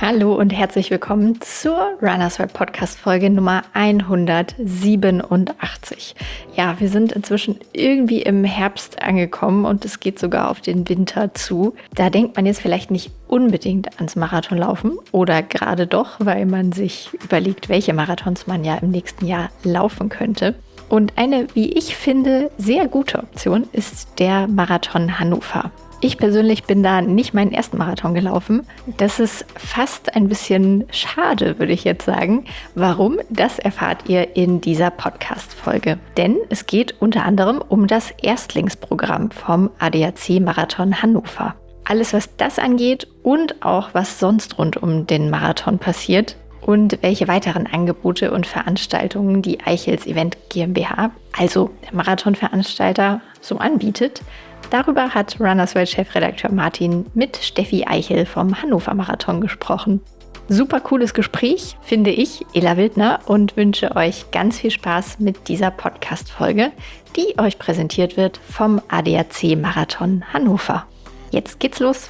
Hallo und herzlich willkommen zur Runners World Podcast Folge Nummer 187. Ja, wir sind inzwischen irgendwie im Herbst angekommen und es geht sogar auf den Winter zu. Da denkt man jetzt vielleicht nicht unbedingt ans Marathonlaufen oder gerade doch, weil man sich überlegt, welche Marathons man ja im nächsten Jahr laufen könnte. Und eine, wie ich finde, sehr gute Option ist der Marathon Hannover. Ich persönlich bin da nicht meinen ersten Marathon gelaufen. Das ist fast ein bisschen schade, würde ich jetzt sagen. Warum? Das erfahrt ihr in dieser Podcast-Folge. Denn es geht unter anderem um das Erstlingsprogramm vom ADAC Marathon Hannover. Alles, was das angeht und auch was sonst rund um den Marathon passiert und welche weiteren Angebote und Veranstaltungen die Eichels Event GmbH, also der Marathonveranstalter, so anbietet. Darüber hat Runners World Chefredakteur Martin mit Steffi Eichel vom Hannover Marathon gesprochen. Super cooles Gespräch, finde ich, Ela Wildner, und wünsche euch ganz viel Spaß mit dieser Podcast-Folge, die euch präsentiert wird vom ADAC Marathon Hannover. Jetzt geht's los.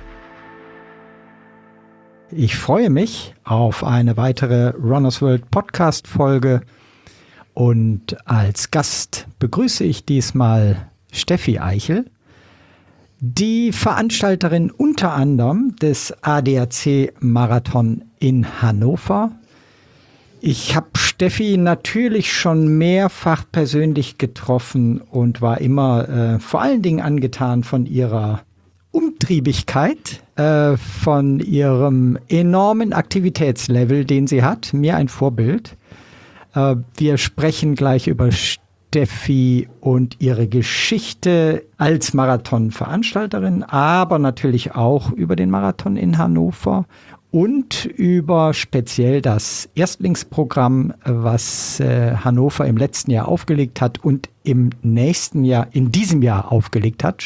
Ich freue mich auf eine weitere Runners World Podcast-Folge und als Gast begrüße ich diesmal Steffi Eichel, die Veranstalterin unter anderem des ADAC Marathon in Hannover. Ich habe Steffi natürlich schon mehrfach persönlich getroffen und war immer vor allen Dingen angetan von ihrer Umtriebigkeit, von ihrem enormen Aktivitätslevel, den sie hat. Mir ein Vorbild. Wir sprechen gleich über Steffi und ihre Geschichte als Marathonveranstalterin, aber natürlich auch über den Marathon in Hannover und über speziell das Erstlingsprogramm, was Hannover im letzten Jahr aufgelegt hat und in diesem Jahr aufgelegt hat,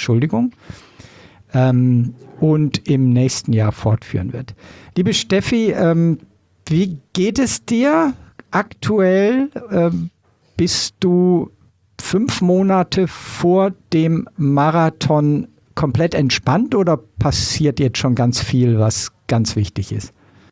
und im nächsten Jahr fortführen wird. Liebe Steffi, wie geht es dir aktuell? Bist du 5 Monate vor dem Marathon komplett entspannt oder passiert jetzt schon ganz viel, was ganz wichtig ist?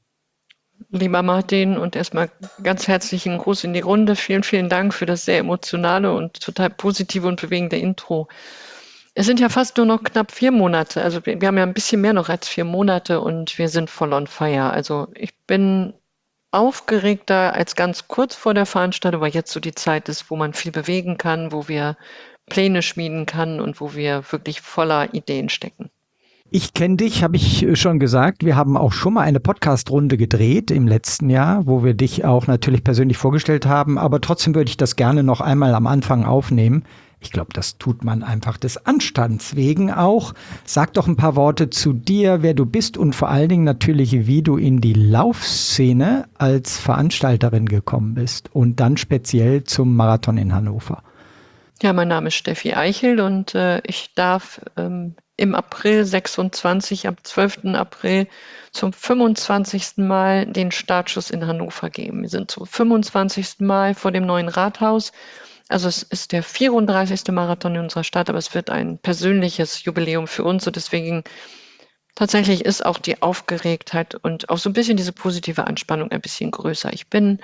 Lieber Martin, und erstmal ganz herzlichen Gruß in die Runde. Vielen, vielen Dank für das sehr emotionale und total positive und bewegende Intro. Es sind ja fast nur noch knapp 4 Monate. Also wir haben ja ein bisschen mehr noch als 4 Monate und wir sind voll on fire. Also ich bin aufgeregter als ganz kurz vor der Veranstaltung, weil jetzt so die Zeit ist, wo man viel bewegen kann, wo wir Pläne schmieden kann und wo wir wirklich voller Ideen stecken. Ich kenne dich, habe ich schon gesagt. Wir haben auch schon mal eine Podcast-Runde gedreht im letzten Jahr, wo wir dich auch natürlich persönlich vorgestellt haben. Aber trotzdem würde ich das gerne noch einmal am Anfang aufnehmen. Ich glaube, das tut man einfach des Anstands wegen auch. Sag doch ein paar Worte zu dir, wer du bist und vor allen Dingen natürlich, wie du in die Laufszene als Veranstalterin gekommen bist und dann speziell zum Marathon in Hannover. Ja, mein Name ist Steffi Eichel und ich darf im April 26, am 12. April zum 25. Mal den Startschuss in Hannover geben. Wir sind zum 25. Mal vor dem neuen Rathaus. Also es ist der 34. Marathon in unserer Stadt, aber es wird ein persönliches Jubiläum für uns und deswegen tatsächlich ist auch die Aufgeregtheit und auch so ein bisschen diese positive Anspannung ein bisschen größer. Ich bin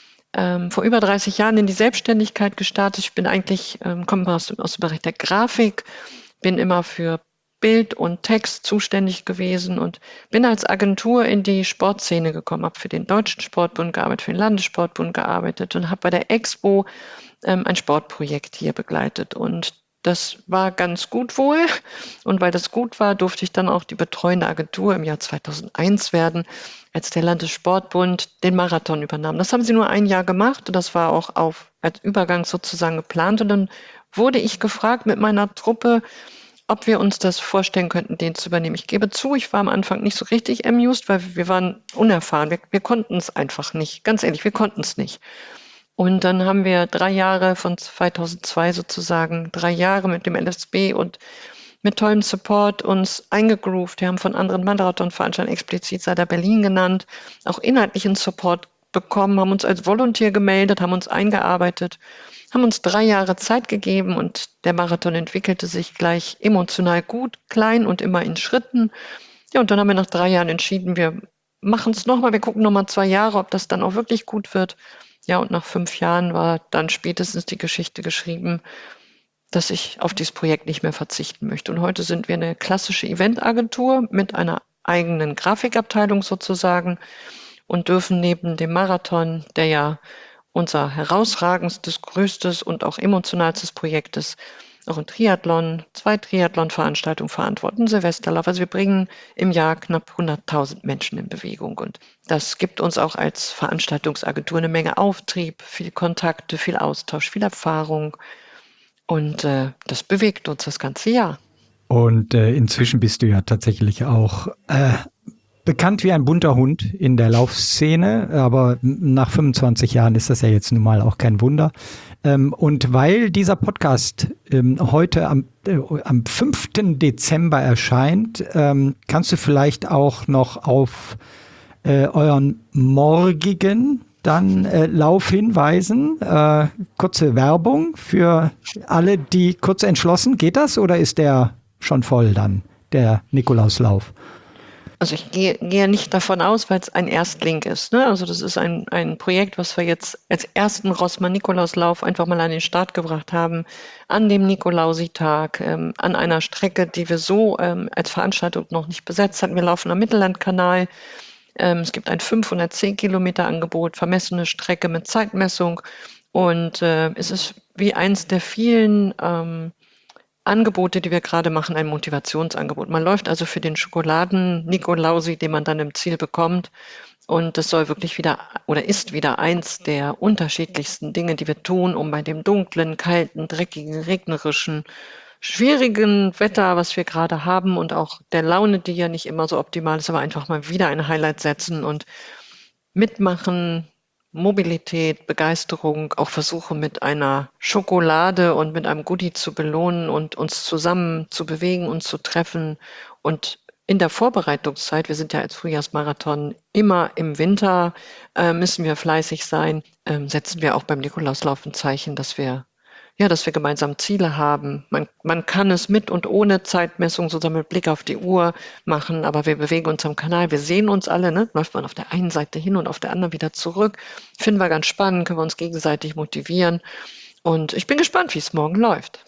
vor über 30 Jahren in die Selbstständigkeit gestartet. Ich bin eigentlich, komme aus dem Bereich der Grafik, bin immer für Bild und Text zuständig gewesen und bin als Agentur in die Sportszene gekommen, habe für den Deutschen Sportbund gearbeitet, für den Landessportbund gearbeitet und habe bei der Expo ein Sportprojekt hier begleitet. Und das war ganz gut wohl. Und weil das gut war, durfte ich dann auch die betreuende Agentur im Jahr 2001 werden, als der Landessportbund den Marathon übernahm. Das haben sie nur ein Jahr gemacht und das war auch als Übergang sozusagen geplant. Und dann wurde ich gefragt mit meiner Truppe, ob wir uns das vorstellen könnten, den zu übernehmen. Ich gebe zu, ich war am Anfang nicht so richtig amused, weil wir waren unerfahren. Wir konnten es einfach nicht. Ganz ehrlich, wir konnten es nicht. Und dann haben wir 3 Jahre von 2002 sozusagen, 3 Jahre mit dem LSB und mit tollem Support uns eingegroovt. Wir haben von anderen Marathonveranstaltern explizit Sada Berlin genannt, auch inhaltlichen Support bekommen, haben uns als Volunteer gemeldet, haben uns eingearbeitet, haben uns 3 Jahre Zeit gegeben und der Marathon entwickelte sich gleich emotional gut, klein und immer in Schritten. Ja, und dann haben wir nach 3 Jahren entschieden, wir machen es nochmal, wir gucken nochmal 2 Jahre, ob das dann auch wirklich gut wird. Ja, und nach 5 Jahren war dann spätestens die Geschichte geschrieben, dass ich auf dieses Projekt nicht mehr verzichten möchte. Und heute sind wir eine klassische Eventagentur mit einer eigenen Grafikabteilung sozusagen und dürfen neben dem Marathon, der ja unser herausragendstes, größtes und auch emotionalstes Projekt ist, auch ein Triathlon, 2 Triathlon-Veranstaltungen verantworten, Silvesterlauf. Also wir bringen im Jahr knapp 100.000 Menschen in Bewegung und das gibt uns auch als Veranstaltungsagentur eine Menge Auftrieb, viel Kontakte, viel Austausch, viel Erfahrung und das bewegt uns das ganze Jahr. Und inzwischen bist du ja tatsächlich auch bekannt wie ein bunter Hund in der Laufszene, aber nach 25 Jahren ist das ja jetzt nun mal auch kein Wunder. Und weil dieser Podcast heute am 5. Dezember erscheint, kannst du vielleicht auch noch auf euren morgigen Lauf hinweisen. Kurze Werbung für alle, die kurz entschlossen. Geht das oder ist der schon voll dann, der Nikolauslauf? Also ich gehe nicht davon aus, weil es ein Erstling ist. Ne? Also das ist ein Projekt, was wir jetzt als ersten Rossmann-Nikolauslauf einfach mal an den Start gebracht haben, an dem Nikolausitag, an einer Strecke, die wir so als Veranstaltung noch nicht besetzt hatten. Wir laufen am Mittellandkanal. Es gibt ein 510 Kilometer Angebot, vermessene Strecke mit Zeitmessung. Und es ist wie eins der vielen Angebote, die wir gerade machen, ein Motivationsangebot. Man läuft also für den Schokoladen-Nikolausi, den man dann im Ziel bekommt. Und das soll wirklich wieder oder ist wieder eins der unterschiedlichsten Dinge, die wir tun, um bei dem dunklen, kalten, dreckigen, regnerischen, schwierigen Wetter, was wir gerade haben und auch der Laune, die ja nicht immer so optimal ist, aber einfach mal wieder ein Highlight setzen und mitmachen, Mobilität, Begeisterung, auch versuche mit einer Schokolade und mit einem Goodie zu belohnen und uns zusammen zu bewegen und zu treffen. Und in der Vorbereitungszeit, wir sind ja als Frühjahrsmarathon immer im Winter, müssen wir fleißig sein, setzen wir auch beim Nikolauslauf ein Zeichen, dass wir gemeinsam Ziele haben. Man kann es mit und ohne Zeitmessung sozusagen mit Blick auf die Uhr machen, aber wir bewegen uns am Kanal, wir sehen uns alle, ne? Läuft man auf der einen Seite hin und auf der anderen wieder zurück. Finden wir ganz spannend, können wir uns gegenseitig motivieren. Und ich bin gespannt, wie es morgen läuft.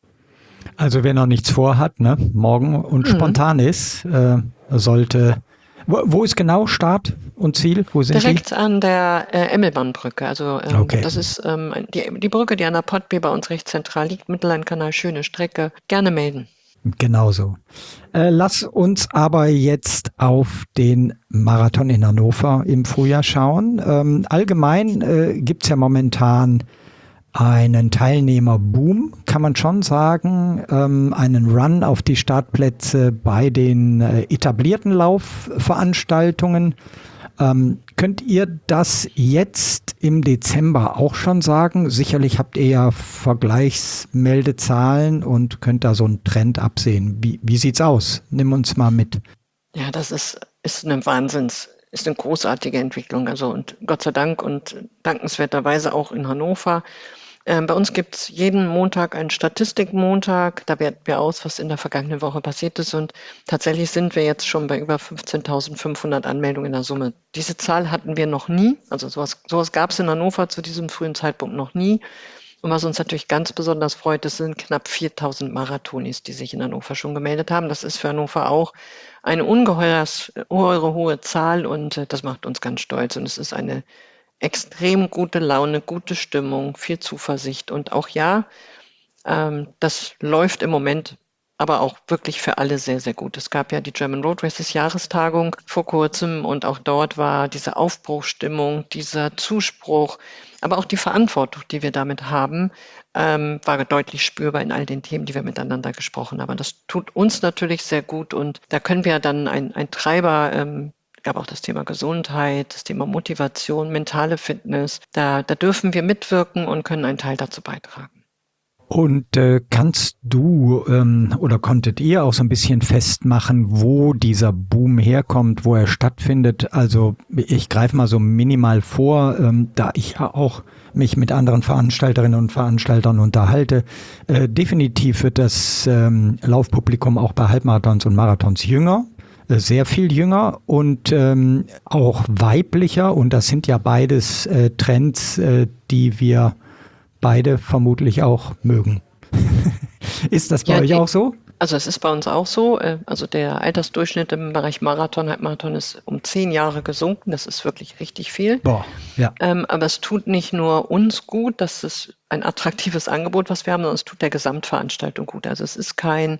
Also wer noch nichts vorhat, ne, morgen und spontan ist, sollte. Wo ist genau Start und Ziel? Wo sind Direkt an der Emmelmannbrücke. Also Okay. das ist die Brücke, die an der Pottby bei uns recht zentral liegt. Mittellandkanal, schöne Strecke. Gerne melden. Genauso. Lass uns aber jetzt auf den Marathon in Hannover im Frühjahr schauen. Allgemein gibt's ja momentan einen Teilnehmerboom, kann man schon sagen, einen Run auf die Startplätze bei den etablierten Laufveranstaltungen. Könnt ihr das jetzt im Dezember auch schon sagen? Sicherlich habt ihr ja Vergleichsmeldezahlen und könnt da so einen Trend absehen. Wie sieht's aus? Nimm uns mal mit. Ja, das ist eine ist eine großartige Entwicklung. Also und Gott sei Dank und dankenswerterweise auch in Hannover. Bei uns gibt's jeden Montag einen Statistikmontag. Da werten wir aus, was in der vergangenen Woche passiert ist. Und tatsächlich sind wir jetzt schon bei über 15.500 Anmeldungen in der Summe. Diese Zahl hatten wir noch nie. Also sowas gab es in Hannover zu diesem frühen Zeitpunkt noch nie. Und was uns natürlich ganz besonders freut, es sind knapp 4.000 Marathonis, die sich in Hannover schon gemeldet haben. Das ist für Hannover auch eine ungeheure hohe Zahl und das macht uns ganz stolz. Und es ist eine extrem gute Laune, gute Stimmung, viel Zuversicht und auch das läuft im Moment aber auch wirklich für alle sehr, sehr gut. Es gab ja die German Road Races Jahrestagung vor kurzem und auch dort war diese Aufbruchstimmung, dieser Zuspruch, aber auch die Verantwortung, die wir damit haben, war deutlich spürbar in all den Themen, die wir miteinander gesprochen haben. Das tut uns natürlich sehr gut und da können wir dann ein Treiber gab auch das Thema Gesundheit, das Thema Motivation, mentale Fitness. Da dürfen wir mitwirken und können einen Teil dazu beitragen. Und kannst du oder konntet ihr auch so ein bisschen festmachen, wo dieser Boom herkommt, wo er stattfindet? Also ich greife mal so minimal vor, da ich ja auch mich mit anderen Veranstalterinnen und Veranstaltern unterhalte. Definitiv wird das Laufpublikum auch bei Halbmarathons und Marathons jünger. sehr viel jünger und auch weiblicher. Und das sind ja beides Trends, die wir beide vermutlich auch mögen. Ist das bei Ja, euch auch so? also es ist bei uns auch so. Also der Altersdurchschnitt im Bereich Marathon, Halbmarathon ist um 10 Jahre gesunken. Das ist wirklich richtig viel. Boah, ja. Aber es tut nicht nur uns gut, das ist ein attraktives Angebot, was wir haben, sondern es tut der Gesamtveranstaltung gut. Also es ist kein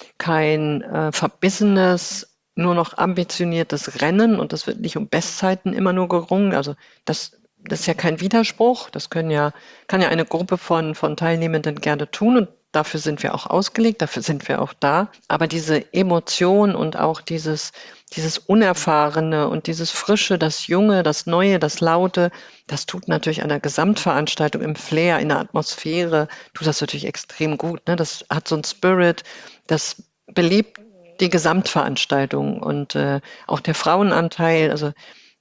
verbissenes, nur noch ambitioniertes Rennen und es wird nicht um Bestzeiten immer nur gerungen. Also das ist ja kein Widerspruch. Kann ja eine Gruppe von Teilnehmenden gerne tun und dafür sind wir auch ausgelegt, dafür sind wir auch da. Aber diese Emotion und auch dieses Unerfahrene und dieses Frische, das Junge, das Neue, das Laute, das tut natürlich einer Gesamtveranstaltung im Flair, in der Atmosphäre, tut das natürlich extrem gut. Ne? Das hat so einen Spirit, das belebt die Gesamtveranstaltung und auch der Frauenanteil. Also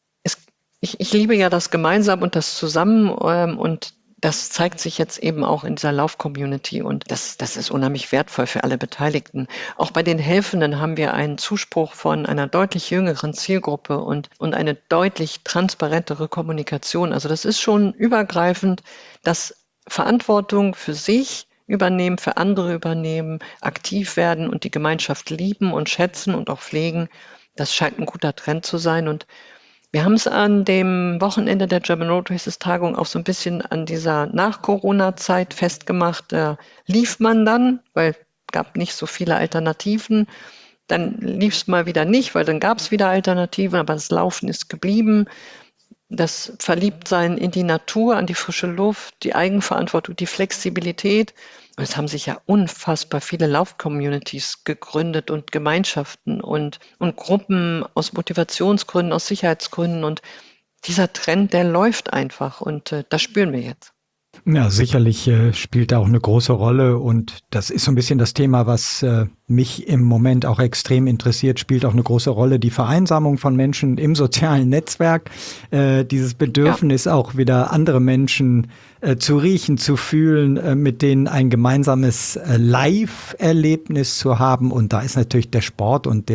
ich liebe ja das Gemeinsam und das Zusammen und das zeigt sich jetzt eben auch in dieser Lauf-Community und das ist unheimlich wertvoll für alle Beteiligten. Auch bei den Helfenden haben wir einen Zuspruch von einer deutlich jüngeren Zielgruppe und eine deutlich transparentere Kommunikation. Also das ist schon übergreifend, dass Verantwortung für sich übernehmen, für andere übernehmen, aktiv werden und die Gemeinschaft lieben und schätzen und auch pflegen. Das scheint ein guter Trend zu sein und wir haben es an dem Wochenende der German Road Races Tagung auch so ein bisschen an dieser Nach-Corona-Zeit festgemacht. Da lief man dann, weil gab nicht so viele Alternativen. Dann lief es mal wieder nicht, weil dann gab es wieder Alternativen, aber das Laufen ist geblieben. Das Verliebtsein in die Natur, an die frische Luft, die Eigenverantwortung, die Flexibilität. Und es haben sich ja unfassbar viele Lauf-Communities gegründet und Gemeinschaften und Gruppen aus Motivationsgründen, aus Sicherheitsgründen. Und dieser Trend, der läuft einfach und das spüren wir jetzt. Ja, sicherlich spielt da auch eine große Rolle und das ist so ein bisschen das Thema, was mich im Moment auch extrem interessiert, spielt auch eine große Rolle, die Vereinsamung von Menschen im sozialen Netzwerk, dieses Bedürfnis auch wieder andere Menschen zu riechen, zu fühlen, mit denen ein gemeinsames Live-Erlebnis zu haben und da ist natürlich der Sport und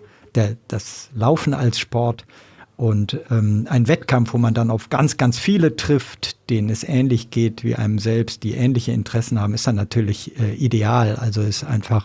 das Laufen als Sport und ein Wettkampf, wo man dann auf ganz, ganz viele trifft, denen es ähnlich geht wie einem selbst, die ähnliche Interessen haben, ist dann natürlich ideal. Also ist einfach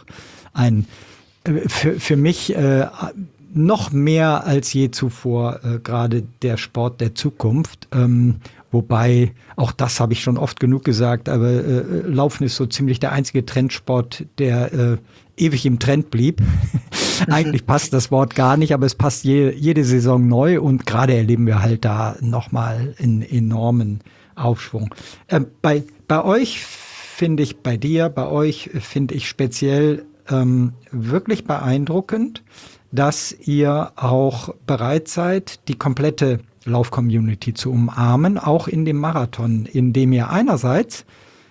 für mich noch mehr als je zuvor gerade der Sport der Zukunft. Wobei, auch das habe ich schon oft genug gesagt, aber Laufen ist so ziemlich der einzige Trendsport, der ewig im Trend blieb. Eigentlich passt das Wort gar nicht, aber es passt jede Saison neu und gerade erleben wir halt da nochmal einen enormen Aufschwung. Bei euch finde ich, bei euch finde ich speziell wirklich beeindruckend, dass ihr auch bereit seid, die komplette Lauf-Community zu umarmen, auch in dem Marathon, indem ihr einerseits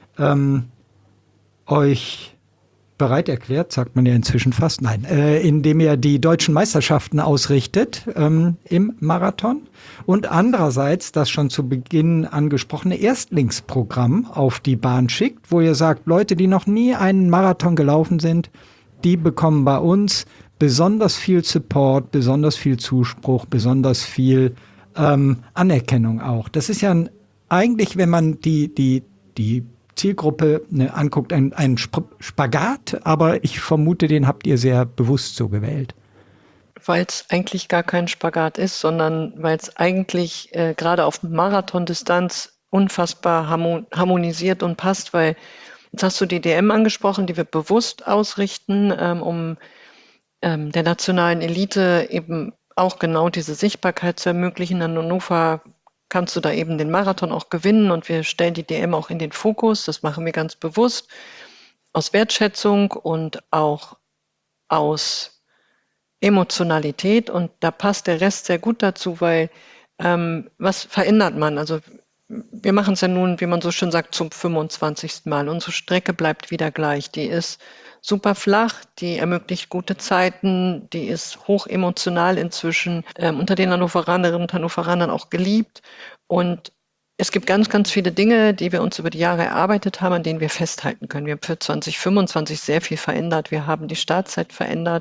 euch bereit erklärt, sagt man ja inzwischen fast, nein, indem ihr die deutschen Meisterschaften ausrichtet im Marathon und andererseits das schon zu Beginn angesprochene Erstlingsprogramm auf die Bahn schickt, wo ihr sagt, Leute, die noch nie einen Marathon gelaufen sind, die bekommen bei uns besonders viel Support, besonders viel Zuspruch, besonders viel Anerkennung auch. Das ist ja eigentlich, wenn man die Zielgruppe anguckt, ein Spagat, aber ich vermute, den habt ihr sehr bewusst so gewählt. Weil es eigentlich gar kein Spagat ist, sondern weil es eigentlich gerade auf Marathondistanz unfassbar harmonisiert und passt, weil jetzt hast du die DM angesprochen, die wir bewusst ausrichten, um der nationalen Elite eben auch genau diese Sichtbarkeit zu ermöglichen. In Hannover kannst du da eben den Marathon auch gewinnen und wir stellen die DM auch in den Fokus. Das machen wir ganz bewusst aus Wertschätzung und auch aus Emotionalität und da passt der Rest sehr gut dazu, weil was verändert man? Also wir machen es ja nun, wie man so schön sagt, zum 25. Mal. Unsere Strecke bleibt wieder gleich. Die ist super flach, die ermöglicht gute Zeiten, die ist hoch emotional inzwischen unter den Hannoveranerinnen und Hannoveranern auch geliebt. Und es gibt ganz, ganz viele Dinge, die wir uns über die Jahre erarbeitet haben, an denen wir festhalten können. Wir haben für 2025 sehr viel verändert. Wir haben die Startzeit verändert,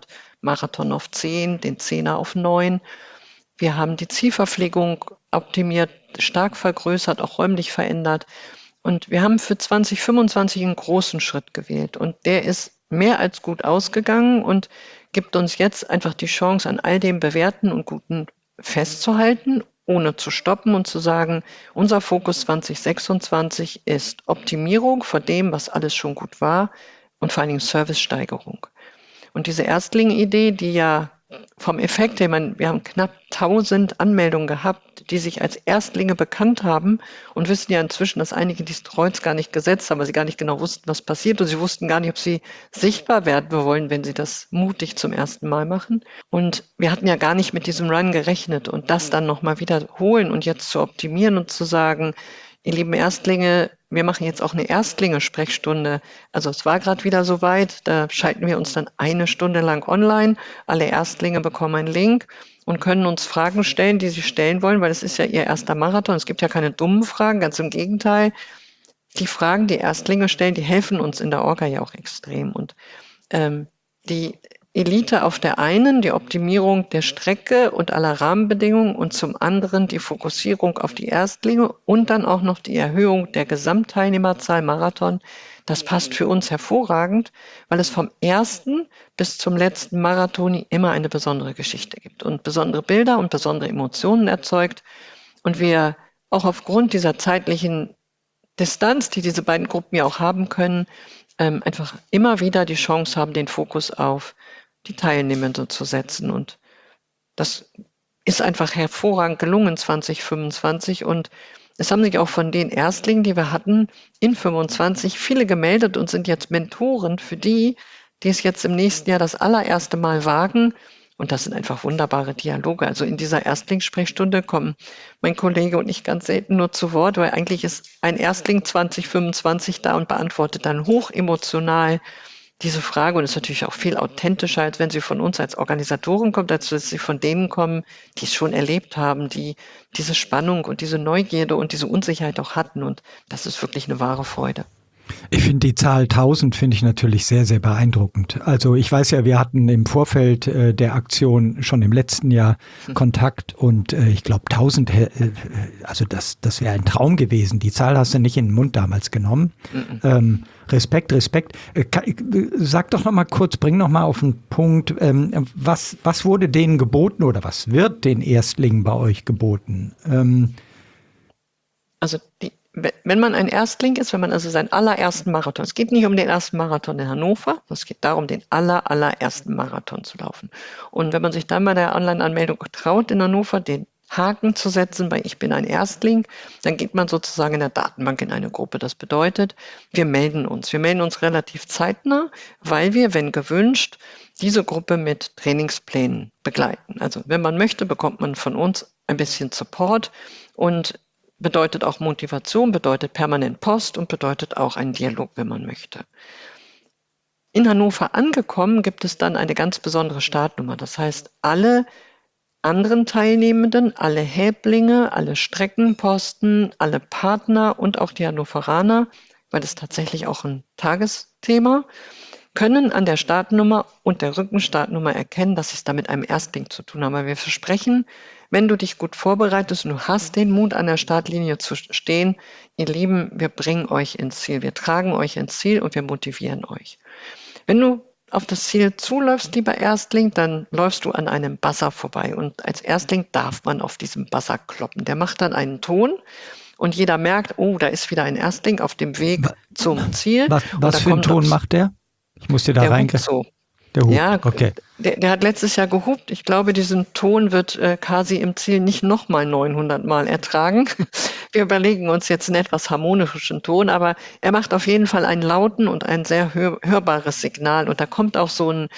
Marathon auf 10, den 10er auf 9. Wir haben die Zielverpflegung optimiert, stark vergrößert, auch räumlich verändert. Und wir haben für 2025 einen großen Schritt gewählt. Und der ist mehr als gut ausgegangen und gibt uns jetzt einfach die Chance, an all dem Bewährten und Guten festzuhalten, ohne zu stoppen und zu sagen, unser Fokus 2026 ist Optimierung von dem, was alles schon gut war und vor allen Dingen Servicesteigerung. Und diese Erstling-Idee, die ja vom Effekt her, wir haben knapp 1000 Anmeldungen gehabt, die sich als Erstlinge bekannt haben und wissen ja inzwischen, dass einige dieses Kreuz gar nicht gesetzt haben, weil sie gar nicht genau wussten, was passiert und sie wussten gar nicht, ob sie sichtbar werden wollen, wenn sie das mutig zum ersten Mal machen. Und wir hatten ja gar nicht mit diesem Run gerechnet und das dann nochmal wiederholen und jetzt zu optimieren und zu sagen, ihr lieben Erstlinge, wir machen jetzt auch eine Erstlinge-Sprechstunde. Also es war gerade wieder soweit, da schalten wir uns dann 1 Stunde lang online. Alle Erstlinge bekommen einen Link und können uns Fragen stellen, die sie stellen wollen, weil es ist ja ihr erster Marathon. Es gibt ja keine dummen Fragen, ganz im Gegenteil. Die Fragen, die Erstlinge stellen, die helfen uns in der Orga ja auch extrem. Und die Elite auf der einen, die Optimierung der Strecke und aller Rahmenbedingungen und zum anderen die Fokussierung auf die Erstlinge und dann auch noch die Erhöhung der Gesamtteilnehmerzahl Marathon. Das passt für uns hervorragend, weil es vom ersten bis zum letzten Marathon immer eine besondere Geschichte gibt und besondere Bilder und besondere Emotionen erzeugt. Und wir auch aufgrund dieser zeitlichen Distanz, die diese beiden Gruppen ja auch haben können, einfach immer wieder die Chance haben, den Fokus auf die Teilnehmenden zu setzen. Und das ist einfach hervorragend gelungen 2025. Und es haben sich auch von den Erstlingen, die wir hatten, in 25 viele gemeldet und sind jetzt Mentoren für die, die es jetzt im nächsten Jahr das allererste Mal wagen. Und das sind einfach wunderbare Dialoge. Also in dieser Erstlingssprechstunde kommen mein Kollege und ich ganz selten nur zu Wort, weil eigentlich ist ein Erstling 2025 da und beantwortet dann hochemotional diese Frage und ist natürlich auch viel authentischer, als wenn sie von uns als Organisatoren kommt, als dass sie von denen kommen, die es schon erlebt haben, die diese Spannung und diese Neugierde und diese Unsicherheit auch hatten. Und das ist wirklich eine wahre Freude. Ich finde die Zahl 1000 finde ich natürlich sehr, sehr beeindruckend. Also ich weiß ja, wir hatten im Vorfeld der Aktion schon im letzten Jahr Kontakt und ich glaube 1000, also das wäre ein Traum gewesen. Die Zahl hast du nicht in den Mund damals genommen. Respekt. Sag doch noch mal kurz, bring noch mal auf den Punkt, was wurde denen geboten oder was wird den Erstlingen bei euch geboten? Also wenn man ein Erstling ist, wenn man also seinen allerersten Marathon, es geht nicht um den ersten Marathon in Hannover, es geht darum, den allerersten Marathon zu laufen. Und wenn man sich dann bei der Online-Anmeldung traut, in Hannover den Haken zu setzen, bei Ich bin ein Erstling, dann geht man sozusagen in der Datenbank in eine Gruppe. Das bedeutet, wir melden uns. Wir melden uns relativ zeitnah, weil wir, wenn gewünscht, diese Gruppe mit Trainingsplänen begleiten. Also wenn man möchte, bekommt man von uns ein bisschen Support und bedeutet auch Motivation, bedeutet permanent Post und bedeutet auch einen Dialog, wenn man möchte. In Hannover angekommen gibt es dann eine ganz besondere Startnummer. Das heißt, alle anderen Teilnehmenden, alle Häuptlinge, alle Streckenposten, alle Partner und auch die Hannoveraner, weil es tatsächlich auch ein Tagesthema, können an der Startnummer und der Rückenstartnummer erkennen, dass sie es da mit einem Erstling zu tun haben. Weil wir versprechen, wenn du dich gut vorbereitest und du hast den Mut, an der Startlinie zu stehen, ihr Lieben, wir bringen euch ins Ziel, wir tragen euch ins Ziel und wir motivieren euch. Wenn du auf das Ziel zuläufst, lieber Erstling, dann läufst du an einem Buzzer vorbei und als Erstling darf man auf diesem Buzzer kloppen. Der macht dann einen Ton und jeder merkt, oh, da ist wieder ein Erstling auf dem Weg zum Ziel. Was für einen Ton macht der? Ich muss dir da reingreifen. So. Der Hub, ja, okay. Der hat letztes Jahr gehupt. Ich glaube, diesen Ton wird Kasi im Ziel nicht nochmal 900 Mal ertragen. Wir überlegen uns jetzt einen etwas harmonischen Ton, aber er macht auf jeden Fall einen lauten und ein sehr hörbares Signal. Und da kommt auch so ein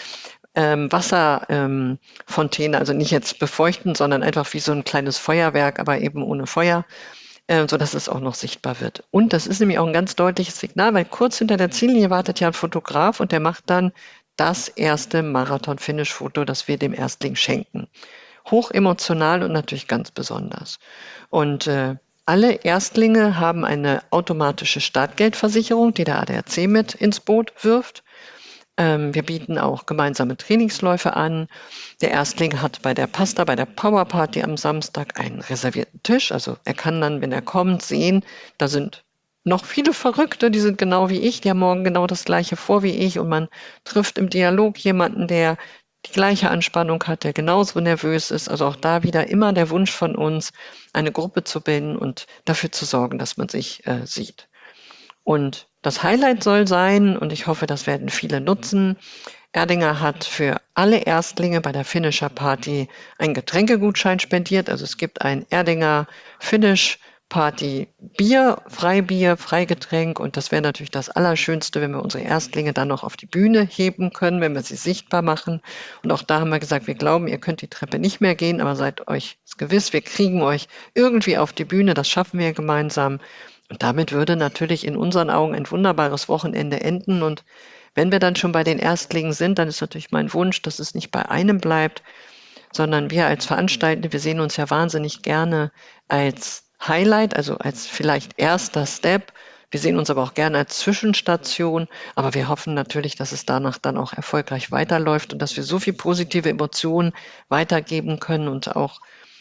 Wasserfontäne, also nicht jetzt befeuchten, sondern einfach wie so ein kleines Feuerwerk, aber eben ohne Feuer, so dass es auch noch sichtbar wird. Und das ist nämlich auch ein ganz deutliches Signal, weil kurz hinter der Ziellinie wartet ja ein Fotograf und der macht dann das erste Marathon-Finish-Foto, das wir dem Erstling schenken. Hochemotional und natürlich ganz besonders. Und alle Erstlinge haben eine automatische Startgeldversicherung, die der ADAC mit ins Boot wirft. Wir bieten auch gemeinsame Trainingsläufe an. Der Erstling hat bei der Power Party am Samstag einen reservierten Tisch. Also er kann dann, wenn er kommt, sehen, da sind noch viele Verrückte, die sind genau wie ich, die haben morgen genau das Gleiche vor wie ich und man trifft im Dialog jemanden, der die gleiche Anspannung hat, der genauso nervös ist. Also auch da wieder immer der Wunsch von uns, eine Gruppe zu bilden und dafür zu sorgen, dass man sich sieht. Und das Highlight soll sein, und ich hoffe, das werden viele nutzen, Erdinger hat für alle Erstlinge bei der Finisher Party einen Getränkegutschein spendiert. Also es gibt ein Erdinger Finish Party Bier, Freigetränk. Und das wäre natürlich das Allerschönste, wenn wir unsere Erstlinge dann noch auf die Bühne heben können, wenn wir sie sichtbar machen. Und auch da haben wir gesagt, wir glauben, ihr könnt die Treppe nicht mehr gehen, aber seid euch gewiss, wir kriegen euch irgendwie auf die Bühne. Das schaffen wir gemeinsam. Und damit würde natürlich in unseren Augen ein wunderbares Wochenende enden. Und wenn wir dann schon bei den Erstlingen sind, dann ist natürlich mein Wunsch, dass es nicht bei einem bleibt, sondern wir als Veranstaltende, wir sehen uns ja wahnsinnig gerne als Highlight, also als vielleicht erster Step. Wir sehen uns aber auch gerne als Zwischenstation, aber wir hoffen natürlich, dass es danach dann auch erfolgreich weiterläuft und dass wir so viel positive Emotionen weitergeben können und auch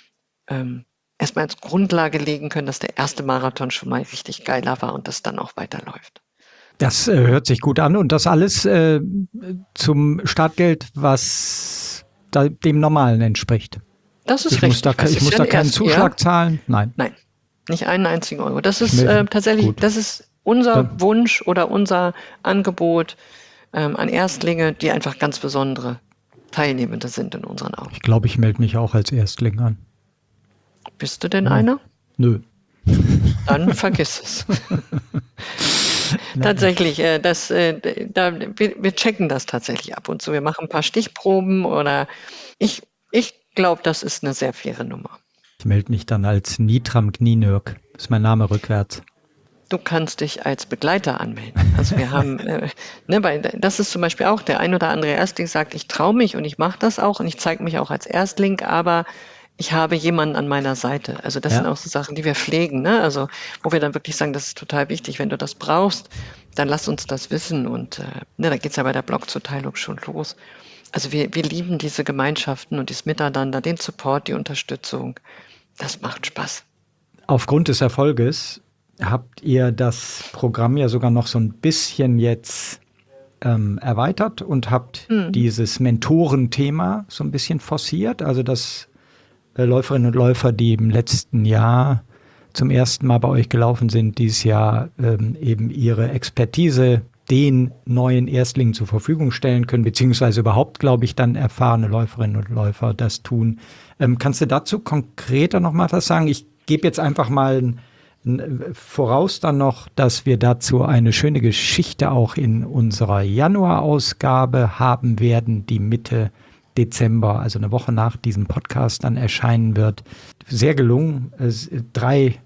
erstmal als Grundlage legen können, dass der erste Marathon schon mal richtig geiler war und das dann auch weiterläuft. Das hört sich gut an und das alles zum Startgeld, was dem Normalen entspricht. Das ist Ich richtig. ich muss da keinen Zuschlag zahlen? Nein. Nein, nicht einen einzigen Euro. Das ist melde- tatsächlich, gut. das ist unser Dann- Wunsch oder unser Angebot an Erstlinge, die einfach ganz besondere Teilnehmende sind in unseren Augen. Ich glaube, ich melde mich auch als Erstling an. Bist du denn einer? Nö. Dann vergiss es. Tatsächlich, wir checken das tatsächlich ab und zu. Wir machen ein paar Stichproben oder ich glaube, das ist eine sehr faire Nummer. Ich melde mich dann als Nitram Gninirk. Das ist mein Name rückwärts. Du kannst dich als Begleiter anmelden. Also wir haben, das ist zum Beispiel auch der ein oder andere Erstling sagt, ich traue mich und ich mache das auch und ich zeige mich auch als Erstling, aber ich habe jemanden an meiner Seite. Also das sind auch so Sachen, die wir pflegen, ne? Also wo wir dann wirklich sagen, das ist total wichtig, wenn du das brauchst, dann lass uns das wissen. Und da geht's ja bei der Blogzuteilung schon los. Also wir lieben diese Gemeinschaften und dieses Miteinander, den Support, die Unterstützung. Das macht Spaß. Aufgrund des Erfolges habt ihr das Programm ja sogar noch so ein bisschen jetzt erweitert und habt dieses Mentorenthema so ein bisschen forciert. Also dass Läuferinnen und Läufer, die im letzten Jahr zum ersten Mal bei euch gelaufen sind, dieses Jahr eben ihre Expertise den neuen Erstlingen zur Verfügung stellen können, beziehungsweise überhaupt, glaube ich, dann erfahrene Läuferinnen und Läufer das tun. Kannst du dazu konkreter noch mal was sagen? Ich gebe jetzt einfach mal voraus dann noch, dass wir dazu eine schöne Geschichte auch in unserer Januarausgabe haben werden, die Mitte Dezember, also eine Woche nach diesem Podcast dann erscheinen wird. Sehr gelungen. Drei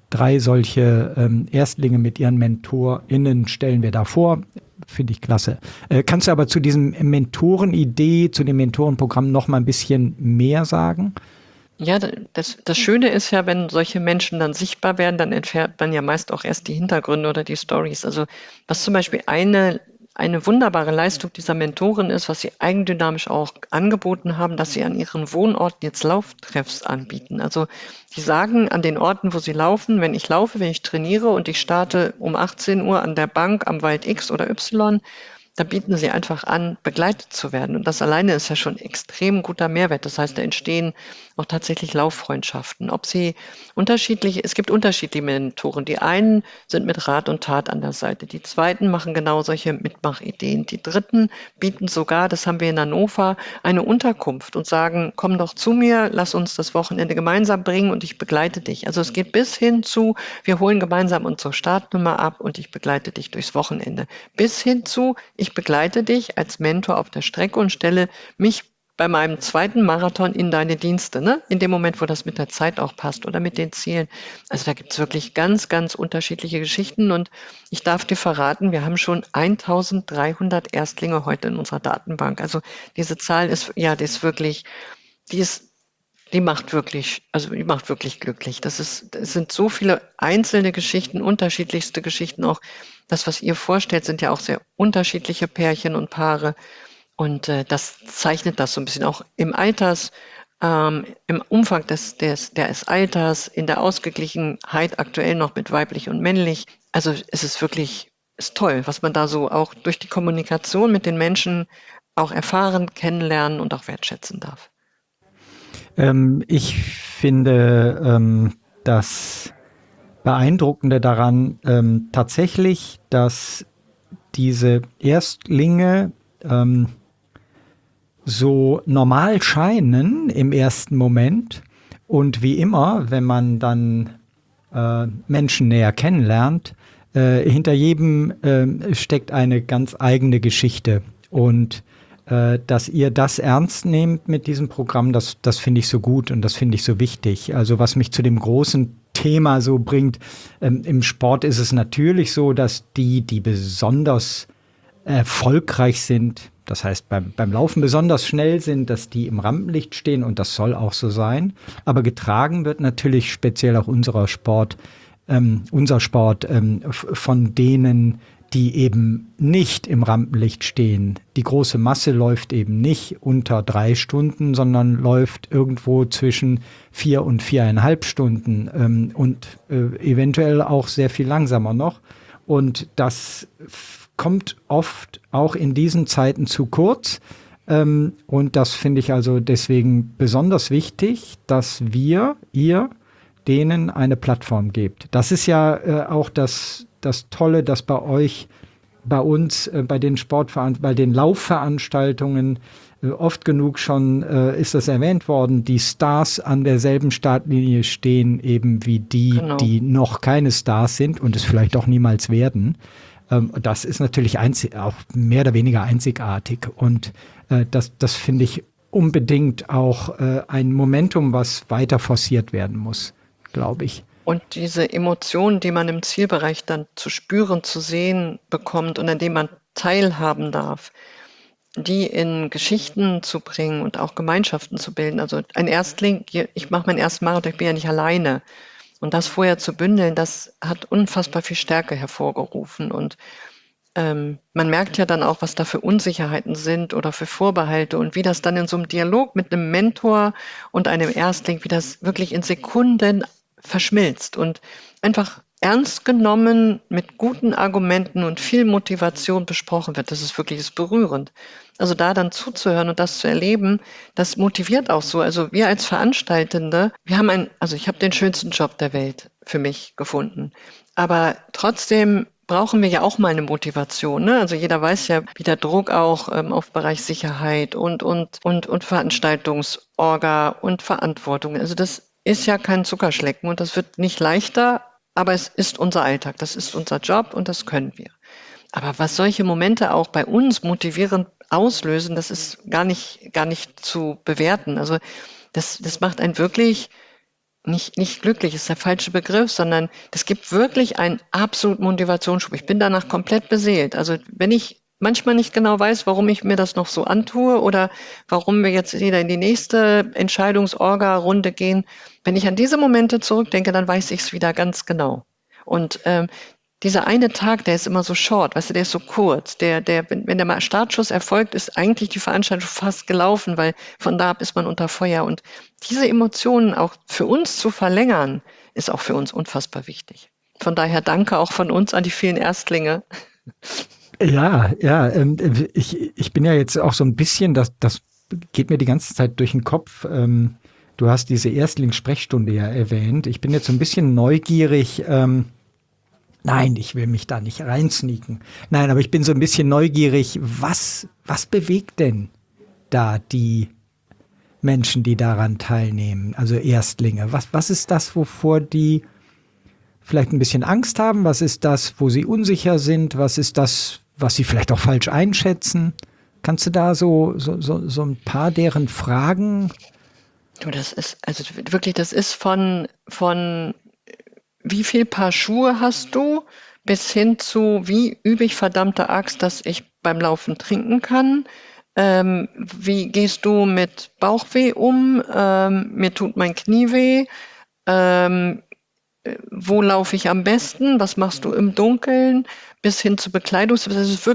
solche Erstlinge mit ihren MentorInnen stellen wir da vor. Finde ich klasse. Kannst du aber zu diesem Mentorenidee, zu dem Mentorenprogramm noch mal ein bisschen mehr sagen? Ja, das Schöne ist ja, wenn solche Menschen dann sichtbar werden, dann erfährt man ja meist auch erst die Hintergründe oder die Stories. Also was zum Beispiel eine wunderbare Leistung dieser Mentoren ist, was sie eigendynamisch auch angeboten haben, dass sie an ihren Wohnorten jetzt Lauftreffs anbieten. Also die sagen an den Orten, wo sie laufen, wenn ich trainiere und ich starte um 18 Uhr an der Bank am Wald X oder Y, da bieten sie einfach an, begleitet zu werden. Und das alleine ist ja schon extrem guter Mehrwert. Das heißt, da entstehen auch tatsächlich Lauffreundschaften. Es gibt unterschiedliche Mentoren. Die einen sind mit Rat und Tat an der Seite. Die zweiten machen genau solche Mitmachideen. Die dritten bieten sogar, das haben wir in Hannover, eine Unterkunft und sagen, komm doch zu mir, lass uns das Wochenende gemeinsam bringen und ich begleite dich. Also es geht bis hin zu, wir holen gemeinsam unsere Startnummer ab und ich begleite dich durchs Wochenende. Bis hin zu, ich begleite dich als Mentor auf der Strecke und stelle mich bei meinem zweiten Marathon in deine Dienste, ne? In dem Moment, wo das mit der Zeit auch passt oder mit den Zielen. Also da gibt's wirklich ganz, ganz unterschiedliche Geschichten und ich darf dir verraten, wir haben schon 1300 Erstlinge heute in unserer Datenbank. Also diese Zahl ist, ja, die ist die macht wirklich glücklich. Es sind so viele einzelne Geschichten, unterschiedlichste Geschichten auch. Das, was ihr vorstellt, sind ja auch sehr unterschiedliche Pärchen und Paare. Und das zeichnet das so ein bisschen auch im Umfang des Alters, in der Ausgeglichenheit aktuell noch mit weiblich und männlich. Also es ist wirklich, ist toll, was man da so auch durch die Kommunikation mit den Menschen auch erfahren, kennenlernen und auch wertschätzen darf. Ich finde das Beeindruckende daran tatsächlich, dass diese Erstlinge so normal scheinen im ersten Moment. Und wie immer, wenn man dann Menschen näher kennenlernt, hinter jedem steckt eine ganz eigene Geschichte. Und dass ihr das ernst nehmt mit diesem Programm, das finde ich so gut und das finde ich so wichtig. Also was mich zu dem großen Thema so bringt, im Sport ist es natürlich so, dass die besonders erfolgreich sind, das heißt beim Laufen besonders schnell sind, dass die im Rampenlicht stehen und das soll auch so sein. Aber getragen wird natürlich speziell auch unser Sport von denen, die eben nicht im Rampenlicht stehen. Die große Masse läuft eben nicht unter 3 Stunden, sondern läuft irgendwo zwischen 4 und 4,5 Stunden und eventuell auch sehr viel langsamer noch. Und das kommt oft auch in diesen Zeiten zu kurz. Und das finde ich also deswegen besonders wichtig, dass ihr denen eine Plattform gebt. Das ist ja auch das Tolle, dass bei uns, bei den Laufveranstaltungen oft genug schon ist das erwähnt worden, die Stars an derselben Startlinie stehen, eben wie die, Genau. die noch keine Stars sind und es vielleicht auch niemals werden. Das ist natürlich auch mehr oder weniger einzigartig und das finde ich unbedingt auch ein Momentum, was weiter forciert werden muss, glaube ich. Und diese Emotionen, die man im Zielbereich dann zu spüren, zu sehen bekommt und an denen man teilhaben darf, die in Geschichten zu bringen und auch Gemeinschaften zu bilden. Also ein Erstling, ich mache meinen ersten Marathon, ich bin ja nicht alleine. Und das vorher zu bündeln, das hat unfassbar viel Stärke hervorgerufen. Und man merkt ja dann auch, was da für Unsicherheiten sind oder für Vorbehalte und wie das dann in so einem Dialog mit einem Mentor und einem Erstling, wie das wirklich in Sekunden verschmilzt und einfach ernst genommen mit guten Argumenten und viel Motivation besprochen wird. Das ist wirklich berührend. Also da dann zuzuhören und das zu erleben, das motiviert auch so. Also wir als Veranstaltende, ich habe den schönsten Job der Welt für mich gefunden. Aber trotzdem brauchen wir ja auch mal eine Motivation. Ne? Also jeder weiß ja, wie der Druck auch auf Bereich Sicherheit und Veranstaltungsorga und Verantwortung. Also das ist ja kein Zuckerschlecken und das wird nicht leichter, aber es ist unser Alltag, das ist unser Job und das können wir. Aber was solche Momente auch bei uns motivierend auslösen, das ist gar nicht zu bewerten. Also das macht einen wirklich nicht glücklich, ist der falsche Begriff, sondern das gibt wirklich einen absoluten Motivationsschub. Ich bin danach komplett beseelt. Also wenn ich manchmal nicht genau weiß, warum ich mir das noch so antue oder warum wir jetzt wieder in die nächste Entscheidungsorga-Runde gehen, wenn ich an diese Momente zurückdenke, dann weiß ich es wieder ganz genau. Und dieser eine Tag, der ist immer so short, weißt du, der ist so kurz. Wenn der Startschuss erfolgt, ist eigentlich die Veranstaltung fast gelaufen, weil von da ab ist man unter Feuer. Und diese Emotionen auch für uns zu verlängern, ist auch für uns unfassbar wichtig. Von daher danke auch von uns an die vielen Erstlinge. Ja, ich bin ja jetzt auch so ein bisschen, das geht mir die ganze Zeit durch den Kopf. Du hast diese Erstlingssprechstunde ja erwähnt. Ich bin jetzt so ein bisschen neugierig. Nein, ich will mich da nicht reinsneaken. Nein, aber ich bin so ein bisschen neugierig. Was bewegt denn da die Menschen, die daran teilnehmen, also Erstlinge? Was ist das, wovor die vielleicht ein bisschen Angst haben? Was ist das, wo sie unsicher sind? Was ist das, was sie vielleicht auch falsch einschätzen? Kannst du da so ein paar deren Fragen? Du, das ist von wie viel Paar Schuhe hast du bis hin zu wie übe ich verdammte Axt, dass ich beim Laufen trinken kann. Wie gehst du mit Bauchweh um? Mir tut mein Knie weh. Ähm, Wo laufe ich am besten? Was machst du im Dunkeln? Bis hin zu Bekleidungs.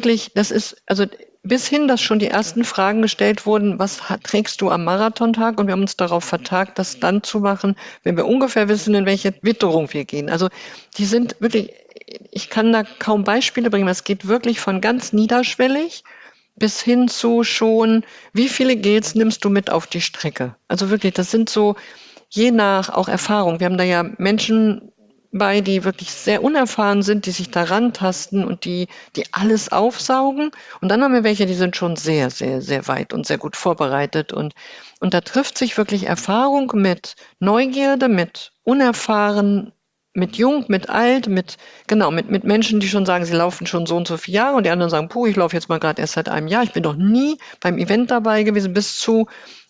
Also bis hin, dass schon die ersten Fragen gestellt wurden, trägst du am Marathontag? Und wir haben uns darauf vertagt, das dann zu machen, wenn wir ungefähr wissen, in welche Witterung wir gehen. Also die sind wirklich, ich kann da kaum Beispiele bringen, es geht wirklich von ganz niederschwellig bis hin zu schon, wie viele Gels nimmst du mit auf die Strecke? Also wirklich, das sind so, je nach auch Erfahrung. Wir haben da ja Menschen bei, die wirklich sehr unerfahren sind, die sich da rantasten und die alles aufsaugen. Und dann haben wir welche, die sind schon sehr, sehr, sehr weit und sehr gut vorbereitet. Und da trifft sich wirklich Erfahrung mit Neugierde, mit unerfahren, mit jung, mit alt, mit Menschen, die schon sagen, sie laufen schon so und so viele Jahre und die anderen sagen, puh, ich laufe jetzt mal gerade erst seit einem Jahr. Ich bin noch nie beim Event dabei gewesen, bis zu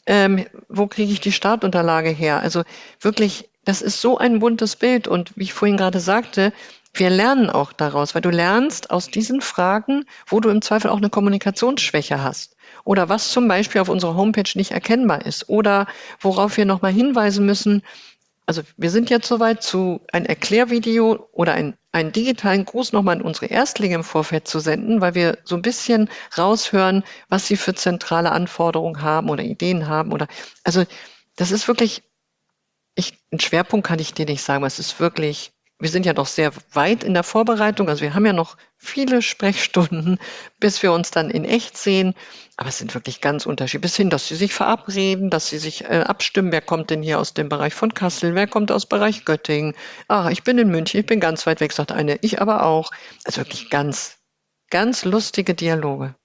wo kriege ich die Startunterlage her? Also wirklich, das ist so ein buntes Bild. Und wie ich vorhin gerade sagte, wir lernen auch daraus, weil du lernst aus diesen Fragen, wo du im Zweifel auch eine Kommunikationsschwäche hast. Oder was zum Beispiel auf unserer Homepage nicht erkennbar ist. Oder worauf wir nochmal hinweisen müssen, also wir sind jetzt soweit, zu ein Erklärvideo oder einen digitalen Gruß nochmal an unsere Erstlinge im Vorfeld zu senden, weil wir so ein bisschen raushören, was sie für zentrale Anforderungen haben oder Ideen haben. Also das ist wirklich, einen Schwerpunkt kann ich dir nicht sagen, aber es ist wirklich, wir sind ja noch sehr weit in der Vorbereitung, also wir haben ja noch viele Sprechstunden, bis wir uns dann in echt sehen, aber es sind wirklich ganz unterschiedlich, bis hin, dass sie sich verabreden, dass sie sich abstimmen, wer kommt denn hier aus dem Bereich von Kassel, wer kommt aus Bereich Göttingen, ich bin in München, ich bin ganz weit weg, sagt eine, ich aber auch. Also wirklich ganz, ganz lustige Dialoge.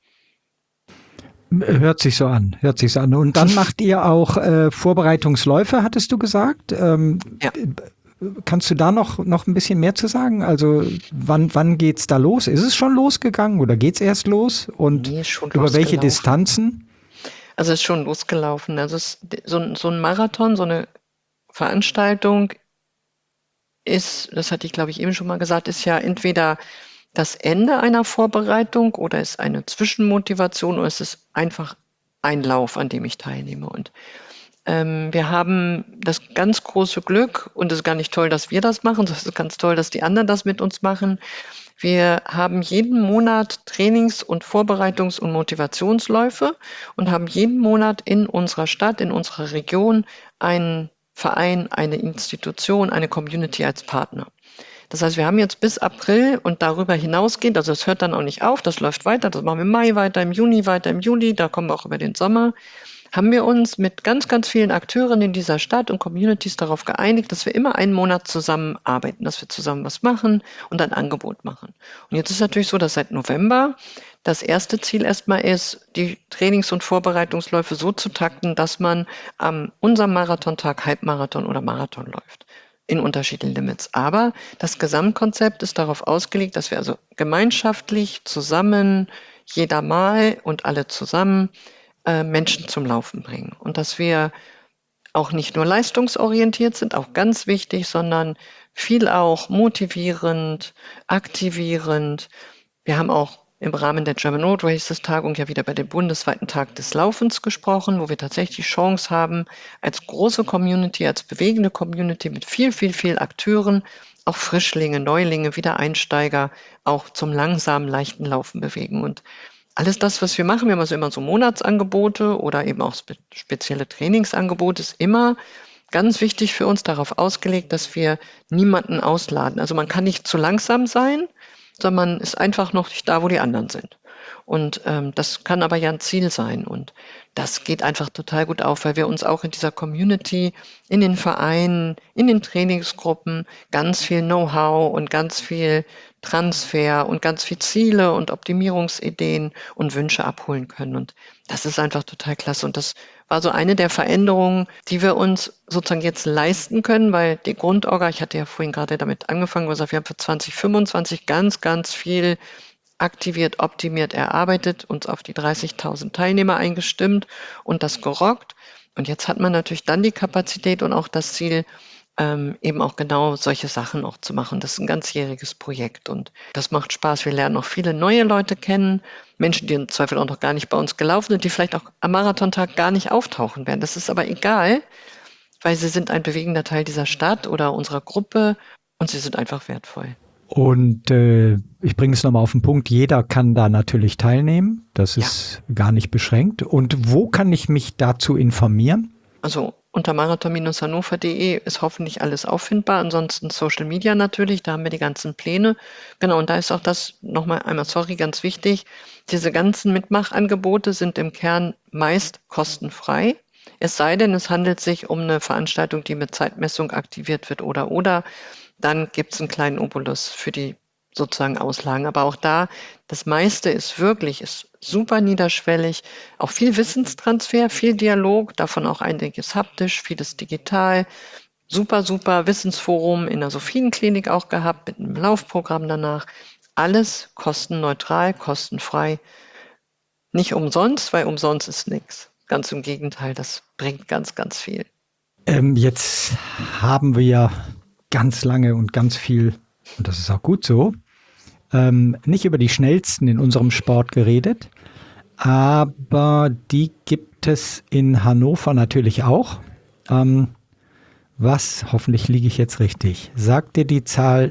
Hört sich so an, hört sich so an. Und dann macht ihr auch Vorbereitungsläufe, hattest du gesagt? Ja. Kannst du da noch ein bisschen mehr zu sagen? Also wann geht's da los? Ist es schon losgegangen oder geht's erst los? Und Nee, ist schon über welche losgelaufen. Distanzen? Also es ist schon losgelaufen. Also so ein Marathon, so eine Veranstaltung ist, das hatte ich glaube ich eben schon mal gesagt, ist ja entweder das Ende einer Vorbereitung oder ist eine Zwischenmotivation oder es ist einfach ein Lauf, an dem ich teilnehme. Und wir haben das ganz große Glück und es ist gar nicht toll, dass wir das machen, es ist ganz toll, dass die anderen das mit uns machen. Wir haben jeden Monat Trainings- und Vorbereitungs- und Motivationsläufe und haben jeden Monat in unserer Stadt, in unserer Region einen Verein, eine Institution, eine Community als Partner. Das heißt, wir haben jetzt bis April und darüber hinausgehend, also es hört dann auch nicht auf, das läuft weiter, das machen wir im Mai weiter, im Juni weiter, im Juli, da kommen wir auch über den Sommer, haben wir uns mit ganz, ganz vielen Akteuren in dieser Stadt und Communities darauf geeinigt, dass wir immer einen Monat zusammenarbeiten, dass wir zusammen was machen und ein Angebot machen. Und jetzt ist natürlich so, dass seit November das erste Ziel erstmal ist, die Trainings- und Vorbereitungsläufe so zu takten, dass man am unserem Marathontag Halbmarathon oder Marathon läuft in unterschiedlichen Limits. Aber das Gesamtkonzept ist darauf ausgelegt, dass wir also gemeinschaftlich zusammen, jeder mal und alle zusammen Menschen zum Laufen bringen. Und dass wir auch nicht nur leistungsorientiert sind, auch ganz wichtig, sondern viel auch motivierend, aktivierend. Wir haben auch im Rahmen der German Road Races Tagung ja wieder bei dem bundesweiten Tag des Laufens gesprochen, wo wir tatsächlich die Chance haben, als große Community, als bewegende Community mit viel, viel, viel Akteuren, auch Frischlinge, Neulinge, Wiedereinsteiger, auch zum langsamen, leichten Laufen bewegen. Und alles das, was wir machen, wir haben also immer so Monatsangebote oder eben auch spezielle Trainingsangebote, ist immer ganz wichtig für uns darauf ausgelegt, dass wir niemanden ausladen. Also man kann nicht zu langsam sein, sondern man ist einfach noch nicht da, wo die anderen sind. Und das kann aber ja ein Ziel sein. Und das geht einfach total gut auf, weil wir uns auch in dieser Community, in den Vereinen, in den Trainingsgruppen ganz viel Know-how und ganz viel Transfer und ganz viel Ziele und Optimierungsideen und Wünsche abholen können. Und das ist einfach total klasse. Und das war so eine der Veränderungen, die wir uns sozusagen jetzt leisten können, weil die Grundorga, ich hatte ja vorhin gerade damit angefangen, gesagt, wir haben für 2025 ganz, ganz viel aktiviert, optimiert, erarbeitet, uns auf die 30.000 Teilnehmer eingestimmt und das gerockt. Und jetzt hat man natürlich dann die Kapazität und auch das Ziel, eben auch genau solche Sachen auch zu machen. Das ist ein ganzjähriges Projekt und das macht Spaß. Wir lernen auch viele neue Leute kennen, Menschen, die im Zweifel auch noch gar nicht bei uns gelaufen sind, die vielleicht auch am Marathontag gar nicht auftauchen werden. Das ist aber egal, weil sie sind ein bewegender Teil dieser Stadt oder unserer Gruppe und sie sind einfach wertvoll. Und ich bringe es nochmal auf den Punkt, jeder kann da natürlich teilnehmen, das ist gar nicht beschränkt. Und wo kann ich mich dazu informieren? Also unter marathon-hannover.de ist hoffentlich alles auffindbar. Ansonsten Social Media natürlich, da haben wir die ganzen Pläne. Genau, und da ist auch das nochmal einmal, sorry, ganz wichtig. Diese ganzen Mitmachangebote sind im Kern meist kostenfrei. Es sei denn, es handelt sich um eine Veranstaltung, die mit Zeitmessung aktiviert wird oder. Dann gibt es einen kleinen Obolus für die sozusagen Auslagen. Aber auch da, das meiste ist super niederschwellig. Auch viel Wissenstransfer, viel Dialog, davon auch einiges haptisch, vieles digital. Super, super Wissensforum in der Sophienklinik auch gehabt, mit einem Laufprogramm danach. Alles kostenneutral, kostenfrei. Nicht umsonst, weil umsonst ist nichts. Ganz im Gegenteil, das bringt ganz, ganz viel. Jetzt haben wir ja ganz lange und ganz viel, und das ist auch gut so, nicht über die Schnellsten in unserem Sport geredet, aber die gibt es in Hannover natürlich auch. Hoffentlich liege ich jetzt richtig, sagt dir die Zahl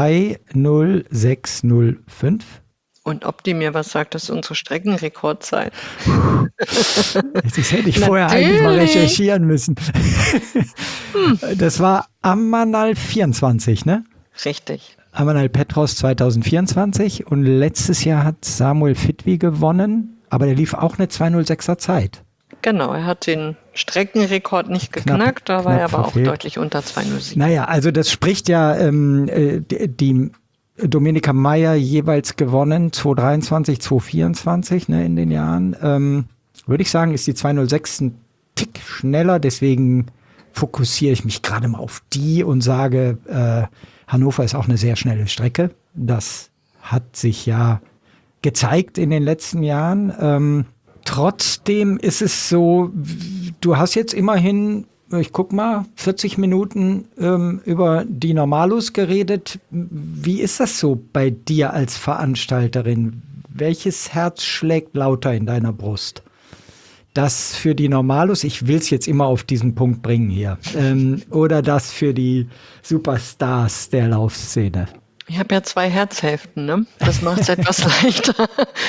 20605? Und ob die mir was sagt, das ist unsere Streckenrekordzeit. Das hätte ich vorher eigentlich mal recherchieren müssen. Das war Amanal 24, ne? Richtig. Amanal Petros 2024 und letztes Jahr hat Samuel Fitwi gewonnen, aber der lief auch eine 206er Zeit. Genau, er hat den Streckenrekord nicht geknackt, da war er aber auch deutlich unter 207. Naja, also das spricht ja die Dominika Meyer jeweils gewonnen, 2023, 2024, ne, in den Jahren. Würde ich sagen, ist die 206 ein Tick schneller, deswegen fokussiere ich mich gerade mal auf die und sage, Hannover ist auch eine sehr schnelle Strecke. Das hat sich ja gezeigt in den letzten Jahren. Trotzdem ist es so, du hast jetzt immerhin, ich guck mal, 40 Minuten über die Normalos geredet. Wie ist das so bei dir als Veranstalterin? Welches Herz schlägt lauter in deiner Brust? Das für die Normalos, ich will es jetzt immer auf diesen Punkt bringen hier, oder das für die Superstars der Laufszene? Ich habe ja 2 Herzhälften, ne? Das macht es etwas leichter.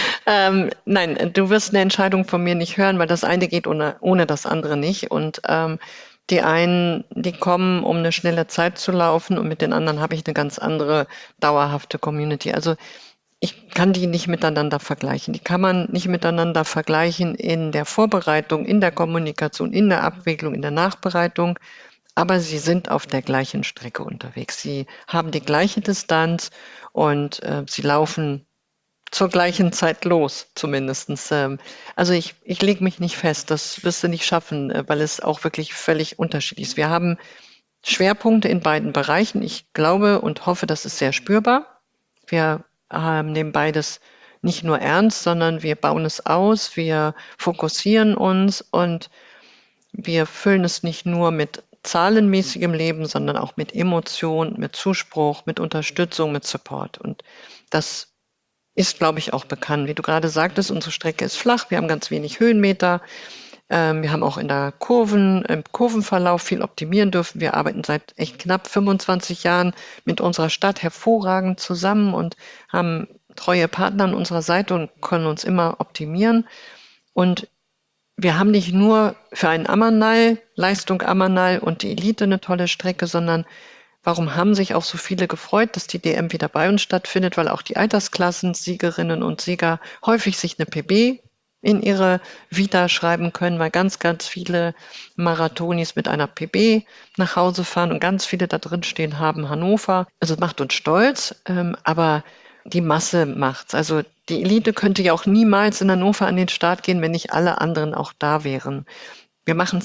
Nein, du wirst eine Entscheidung von mir nicht hören, weil das eine geht ohne das andere nicht. Und die einen, die kommen, um eine schnelle Zeit zu laufen, und mit den anderen habe ich eine ganz andere dauerhafte Community. Also ich kann die nicht miteinander vergleichen. Die kann man nicht miteinander vergleichen in der Vorbereitung, in der Kommunikation, in der Abwicklung, in der Nachbereitung. Aber sie sind auf der gleichen Strecke unterwegs. Sie haben die gleiche Distanz und sie laufen zur gleichen Zeit los, zumindestens. Also ich lege mich nicht fest, das wirst du nicht schaffen, weil es auch wirklich völlig unterschiedlich ist. Wir haben Schwerpunkte in beiden Bereichen. Ich glaube und hoffe, das ist sehr spürbar. Wir nehmen beides nicht nur ernst, sondern wir bauen es aus, wir fokussieren uns und wir füllen es nicht nur mit zahlenmäßigem Leben, sondern auch mit Emotion, mit Zuspruch, mit Unterstützung, mit Support. Und das ist, glaube ich, auch bekannt. Wie du gerade sagtest, unsere Strecke ist flach, wir haben ganz wenig Höhenmeter. Wir haben auch im Kurvenverlauf viel optimieren dürfen. Wir arbeiten seit echt knapp 25 Jahren mit unserer Stadt hervorragend zusammen und haben treue Partner an unserer Seite und können uns immer optimieren. Und wir haben nicht nur für einen Amanal, Leistung Amanal und die Elite eine tolle Strecke, sondern warum haben sich auch so viele gefreut, dass die DM wieder bei uns stattfindet, weil auch die Altersklassen, Siegerinnen und Sieger häufig sich eine PB in ihre Vita schreiben können, weil ganz, ganz viele Marathonis mit einer PB nach Hause fahren und ganz viele da drin stehen haben Hannover. Also es macht uns stolz, aber die Masse macht's. Also die Elite könnte ja auch niemals in Hannover an den Start gehen, wenn nicht alle anderen auch da wären. Wir machen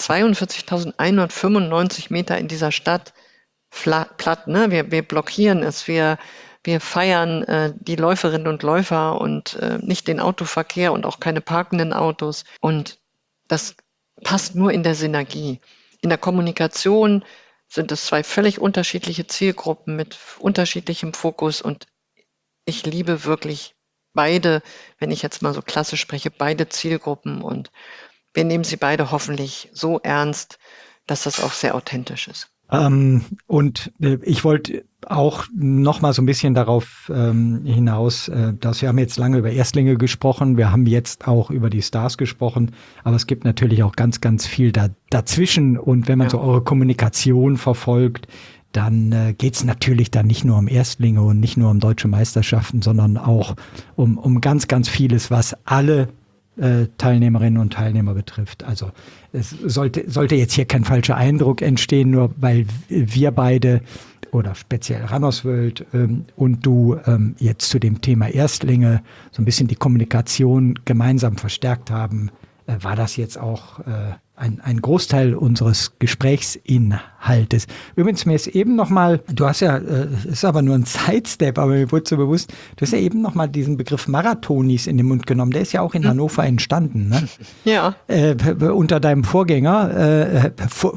42.195 Meter in dieser Stadt platt, ne? Wir blockieren es, wir feiern die Läuferinnen und Läufer und nicht den Autoverkehr und auch keine parkenden Autos. Und das passt nur in der Synergie. In der Kommunikation sind es zwei völlig unterschiedliche Zielgruppen mit unterschiedlichem Fokus und ich liebe wirklich beide, wenn ich jetzt mal so klassisch spreche, beide Zielgruppen und wir nehmen sie beide hoffentlich so ernst, dass das auch sehr authentisch ist. Und ich wollte auch noch mal so ein bisschen darauf hinaus, dass wir haben jetzt lange über Erstlinge gesprochen, wir haben jetzt auch über die Stars gesprochen, aber es gibt natürlich auch ganz, ganz viel dazwischen. Und wenn man so eure Kommunikation verfolgt, dann geht's natürlich dann nicht nur um Erstlinge und nicht nur um deutsche Meisterschaften, sondern auch um ganz, ganz vieles, was alle Teilnehmerinnen und Teilnehmer betrifft. Also es sollte jetzt hier kein falscher Eindruck entstehen, nur weil wir beide oder speziell Runners World und du jetzt zu dem Thema Erstlinge so ein bisschen die Kommunikation gemeinsam verstärkt haben, war das jetzt auch ein Großteil unseres Gesprächsinhaltes. Übrigens, mir ist eben nochmal, du hast ja, ist aber nur ein Sidestep, aber mir wurde so bewusst, du hast ja eben nochmal diesen Begriff Marathonis in den Mund genommen. Der ist ja auch in Hannover entstanden, ne? Ja. Unter deinem Vorgänger,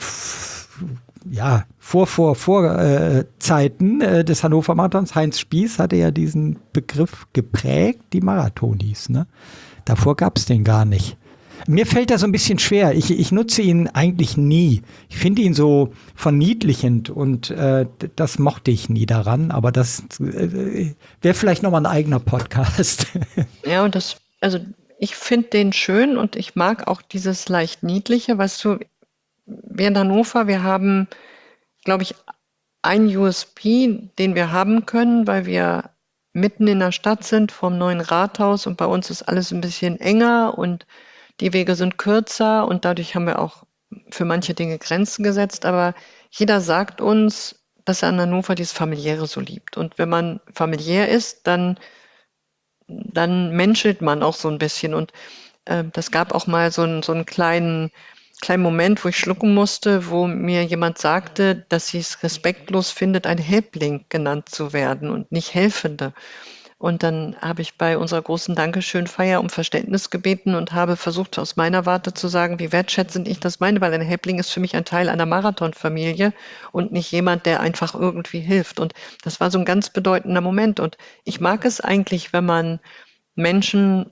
vor Zeiten des Hannover Marathons, Heinz Spieß hatte ja diesen Begriff geprägt, die Marathonis, ne? Davor gab es den gar nicht. Mir fällt das so ein bisschen schwer. Ich nutze ihn eigentlich nie. Ich finde ihn so verniedlichend und das mochte ich nie daran. Aber das wäre vielleicht nochmal ein eigener Podcast. Ja, und also ich finde den schön und ich mag auch dieses leicht Niedliche. Weißt du, wir in Hannover, wir haben, glaube ich, einen USP, den wir haben können, weil wir mitten in der Stadt sind vom neuen Rathaus und bei uns ist alles ein bisschen enger und die Wege sind kürzer und dadurch haben wir auch für manche Dinge Grenzen gesetzt. Aber jeder sagt uns, dass er an Hannover dieses Familiäre so liebt. Und wenn man familiär ist, dann menschelt man auch so ein bisschen. Und das gab auch mal so einen kleinen Moment, wo ich schlucken musste, wo mir jemand sagte, dass sie es respektlos findet, ein Helpling genannt zu werden und nicht Helfende. Und dann habe ich bei unserer großen Dankeschön-Feier um Verständnis gebeten und habe versucht, aus meiner Warte zu sagen, wie wertschätzend ich das meine, weil ein Helpling ist für mich ein Teil einer Marathonfamilie und nicht jemand, der einfach irgendwie hilft. Und das war so ein ganz bedeutender Moment. Und ich mag es eigentlich, wenn man Menschen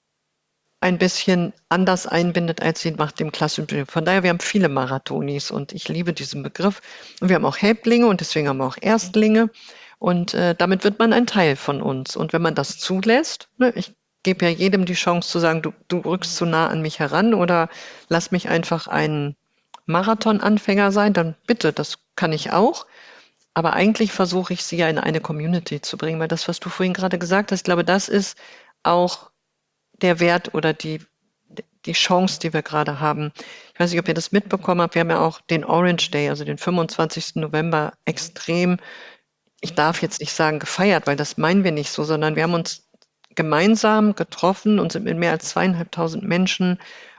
ein bisschen anders einbindet, als sie nach dem klassischen Begriff. Von daher, wir haben viele Marathonis und ich liebe diesen Begriff. Und wir haben auch Helplinge und deswegen haben wir auch Erstlinge. Und damit wird man ein Teil von uns. Und wenn man das zulässt, ne, ich gebe ja jedem die Chance zu sagen, du rückst zu nah an mich heran oder lass mich einfach ein Marathonanfänger sein, dann bitte, das kann ich auch. Aber eigentlich versuche ich sie ja in eine Community zu bringen, weil das, was du vorhin gerade gesagt hast, ich glaube, das ist auch der Wert oder die Chance, die wir gerade haben. Ich weiß nicht, ob ihr das mitbekommen habt. Wir haben ja auch den Orange Day, also den 25. November, extrem, ich darf jetzt nicht sagen gefeiert, weil das meinen wir nicht so, sondern wir haben uns gemeinsam getroffen und sind mit mehr als 2.500 Menschen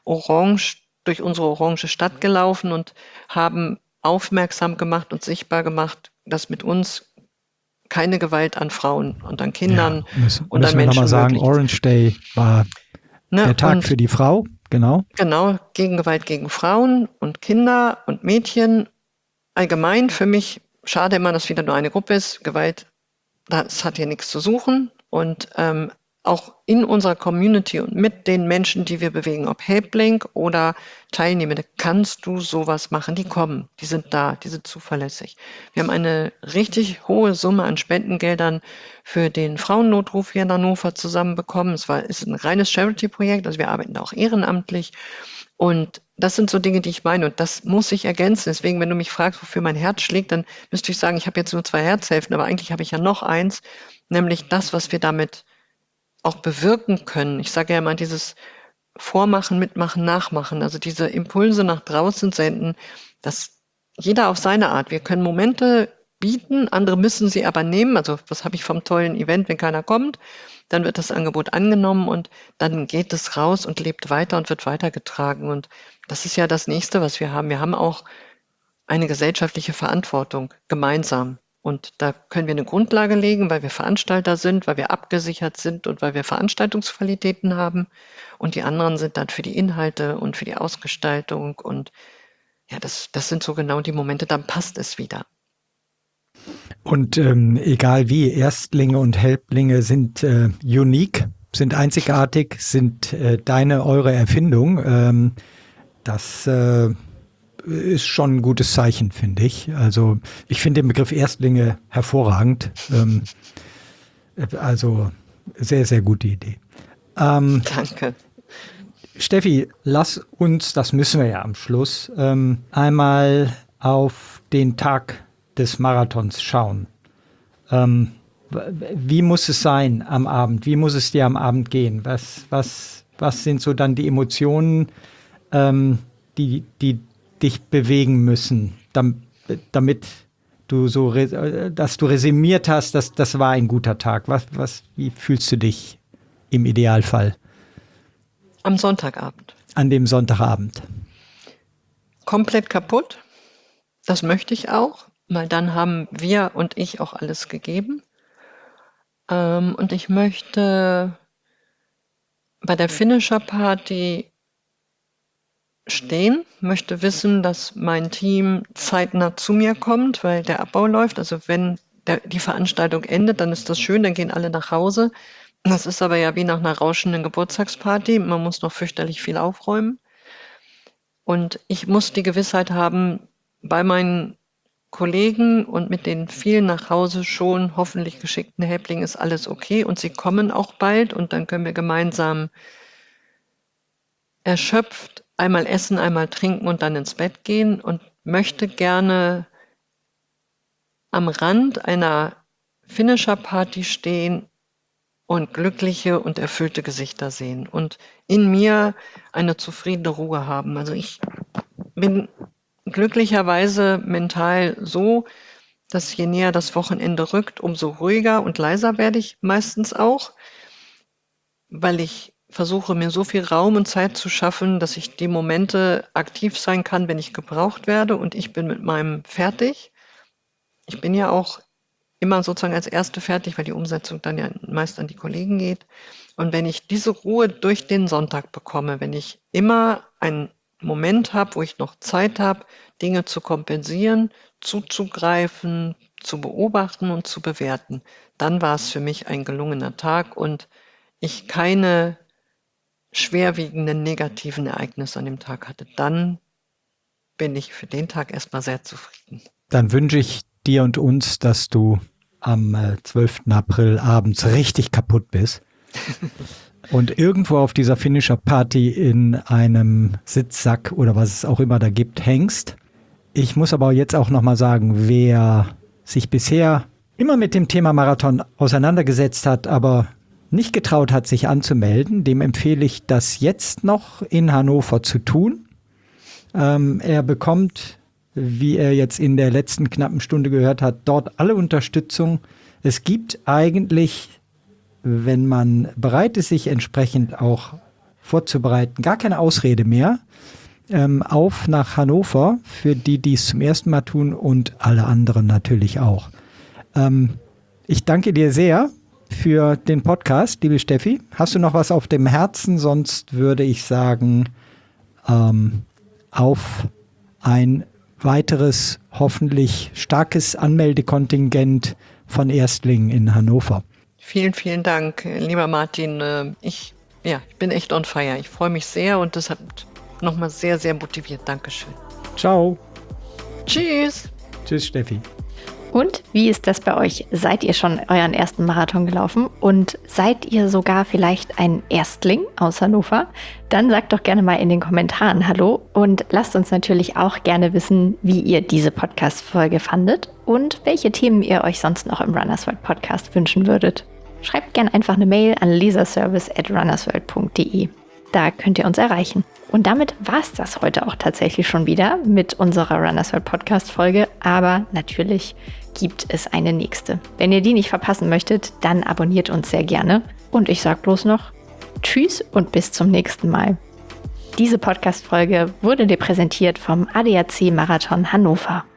durch unsere orange Stadt gelaufen und haben aufmerksam gemacht und sichtbar gemacht, dass mit uns keine Gewalt an Frauen und an Kindern und an müssen wir Menschen nochmal sagen, möglich ist. Orange Day war der Tag für die Frau, genau. Genau, gegen Gewalt gegen Frauen und Kinder und Mädchen. Allgemein für mich schade immer, dass wieder nur eine Gruppe ist. Gewalt, das hat hier nichts zu suchen. Und auch in unserer Community und mit den Menschen, die wir bewegen, ob Helpling oder Teilnehmende, kannst du sowas machen. Die kommen, die sind da, die sind zuverlässig. Wir haben eine richtig hohe Summe an Spendengeldern für den Frauennotruf hier in Hannover zusammenbekommen. Ist ein reines Charity-Projekt, also wir arbeiten da auch ehrenamtlich. Und das sind so Dinge, die ich meine. Und das muss ich ergänzen. Deswegen, wenn du mich fragst, wofür mein Herz schlägt, dann müsste ich sagen, ich habe jetzt nur 2 Herzhälften, aber eigentlich habe ich ja noch eins, nämlich das, was wir damit auch bewirken können. Ich sage ja immer dieses Vormachen, Mitmachen, Nachmachen, also diese Impulse nach draußen senden, dass jeder auf seine Art. Wir können Momente bieten, andere müssen sie aber nehmen. Also was habe ich vom tollen Event, wenn keiner kommt? Dann wird das Angebot angenommen und dann geht es raus und lebt weiter und wird weitergetragen. Und das ist ja das Nächste, was wir haben. Wir haben auch eine gesellschaftliche Verantwortung gemeinsam. Und da können wir eine Grundlage legen, weil wir Veranstalter sind, weil wir abgesichert sind und weil wir Veranstaltungsqualitäten haben. Und die anderen sind dann für die Inhalte und für die Ausgestaltung und ja, das sind so genau die Momente, dann passt es wieder. Und egal wie, Erstlinge und Helplinge sind unique, sind einzigartig, sind eure Erfindung. Das ist schon ein gutes Zeichen, finde ich. Also ich finde den Begriff Erstlinge hervorragend. Also sehr, sehr gute Idee. Danke. Steffi, lass uns, das müssen wir ja am Schluss, einmal auf den Tag des Marathons schauen. Wie muss es sein am Abend? Wie muss es dir am Abend gehen? Was sind so dann die Emotionen, die dich bewegen müssen, damit du dass du resümiert hast, dass das war ein guter Tag? Wie fühlst du dich im Idealfall? Am Sonntagabend. An dem Sonntagabend. Komplett kaputt. Das möchte ich auch, weil dann haben wir und ich auch alles gegeben. Und ich möchte bei der Finisher-Party stehen, möchte wissen, dass mein Team zeitnah zu mir kommt, weil der Abbau läuft. Also wenn die Veranstaltung endet, dann ist das schön, dann gehen alle nach Hause. Das ist aber ja wie nach einer rauschenden Geburtstagsparty. Man muss noch fürchterlich viel aufräumen. Und ich muss die Gewissheit haben, bei meinen Kollegen und mit den vielen nach Hause schon hoffentlich geschickten Häftlingen ist alles okay und sie kommen auch bald und dann können wir gemeinsam erschöpft einmal essen, einmal trinken und dann ins Bett gehen und möchte gerne am Rand einer Finisher-Party stehen und glückliche und erfüllte Gesichter sehen und in mir eine zufriedene Ruhe haben. Also ich bin glücklicherweise mental so, dass je näher das Wochenende rückt, umso ruhiger und leiser werde ich meistens auch, weil ich versuche, mir so viel Raum und Zeit zu schaffen, dass ich die Momente aktiv sein kann, wenn ich gebraucht werde und ich bin mit meinem fertig. Ich bin ja auch immer sozusagen als Erste fertig, weil die Umsetzung dann ja meist an die Kollegen geht. Und wenn ich diese Ruhe durch den Sonntag bekomme, wenn ich immer einen Moment habe, wo ich noch Zeit habe, Dinge zu kompensieren, zuzugreifen, zu beobachten und zu bewerten, dann war es für mich ein gelungener Tag und ich keine schwerwiegenden negativen Ereignisse an dem Tag hatte, dann bin ich für den Tag erstmal sehr zufrieden. Dann wünsche ich dir und uns, dass du am 12. April abends richtig kaputt bist und irgendwo auf dieser Finisher-Party in einem Sitzsack oder was es auch immer da gibt, hängst. Ich muss aber jetzt auch nochmal sagen, wer sich bisher immer mit dem Thema Marathon auseinandergesetzt hat, aber nicht getraut hat, sich anzumelden, dem empfehle ich, das jetzt noch in Hannover zu tun. Er bekommt, wie er jetzt in der letzten knappen Stunde gehört hat, dort alle Unterstützung. Es gibt eigentlich, wenn man bereit ist, sich entsprechend auch vorzubereiten, gar keine Ausrede mehr. Auf nach Hannover, für die, die es zum ersten Mal tun und alle anderen natürlich auch. Ich danke dir sehr für den Podcast, liebe Steffi. Hast du noch was auf dem Herzen? Sonst würde ich sagen, auf ein weiteres, hoffentlich starkes Anmeldekontingent von Erstlingen in Hannover. Vielen, vielen Dank, lieber Martin. Ich bin echt on fire. Ich freue mich sehr und das hat nochmal sehr, sehr motiviert. Dankeschön. Ciao. Tschüss. Tschüss, Steffi. Und wie ist das bei euch? Seid ihr schon euren ersten Marathon gelaufen? Und seid ihr sogar vielleicht ein Erstling aus Hannover? Dann sagt doch gerne mal in den Kommentaren Hallo und lasst uns natürlich auch gerne wissen, wie ihr diese Podcast-Folge fandet und welche Themen ihr euch sonst noch im Runners World Podcast wünschen würdet. Schreibt gerne einfach eine Mail an leserservice@runnersworld.de. Da könnt ihr uns erreichen. Und damit war es das heute auch tatsächlich schon wieder mit unserer Runners World Podcast Folge. Aber natürlich gibt es eine nächste. Wenn ihr die nicht verpassen möchtet, dann abonniert uns sehr gerne. Und ich sage bloß noch Tschüss und bis zum nächsten Mal. Diese Podcast Folge wurde dir präsentiert vom ADAC Marathon Hannover.